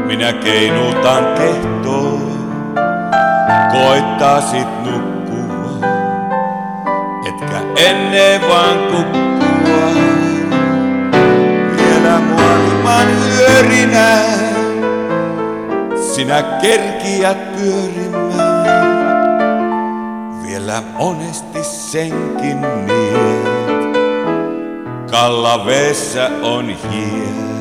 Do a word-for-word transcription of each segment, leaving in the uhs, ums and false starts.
Minä keinutan kehtoo, koittaisit nukkua, etkä ennen vaan kukkua. Vielä mua ilman hyörinä, sinä kerkiät pyörimään. Vielä monesti senkin niet, Kallaveessä on hiet.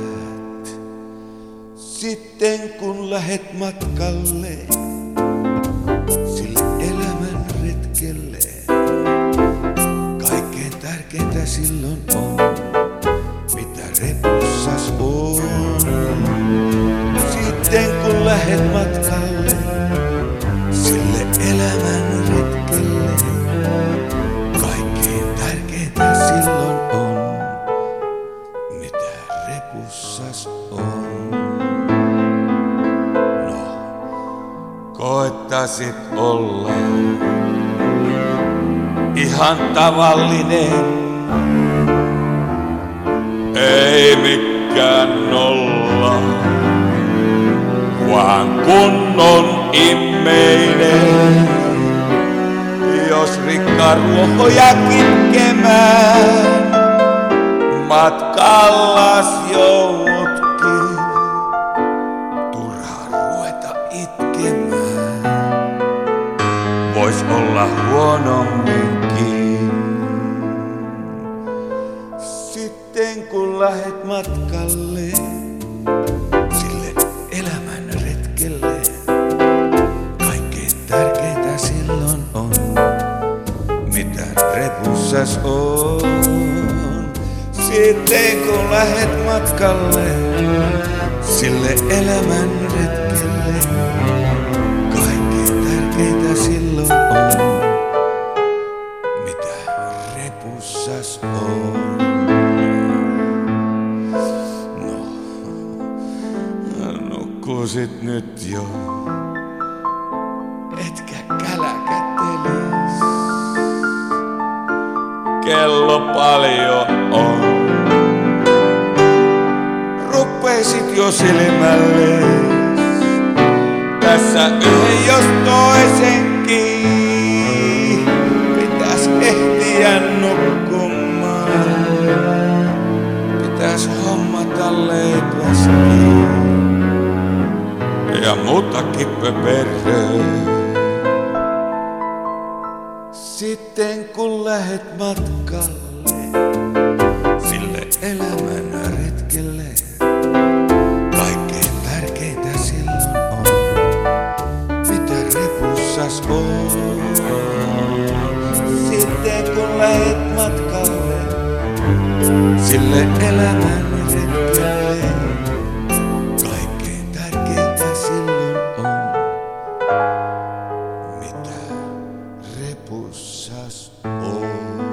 Sitten kun lähet matkalle, sille elämän retkelle, kaikkein tärkeintä silloin on, mitä repussas on. Sitten kun lähet matkalle, sille elämän retkelle, kaikkein tärkeintä silloin on, mitä repussas on. Koettaisit olla ihan tavallinen, ei mikään nolla, vaan kunnon immeinen. Jos rikkaan ruohoja kitkemään, matkallas joudutkin, turhaa ruveta itkemään. Vois olla huonomminkin. Sitten kun lähet matkalle, sille elämän retkelle, kaikkein tärkeintä silloin on, mitä repussas on. Sitten kun lähet matkalle, sille elämän retkelle, kaikkein tärkeintä silloin on, mitä repussas on. No, nukkuisit nyt jo, etkä käläkätelis. Kello paljon on. Ruppeisit jo silmälles, tässä yhden jos toisenkin, pitäis ehtiä nukkumaan, pitäis hommata leipäskin ja muutakin pöperöä. Sitten kun lähet matkalle, sille elämän retkelle, kaikkein tärkeintä silloin on, mitä repussas on. Sitten kun lähet matkalle, sille elämän retkelle, kaikkein tärkeintä silloin on, mitä repussas on.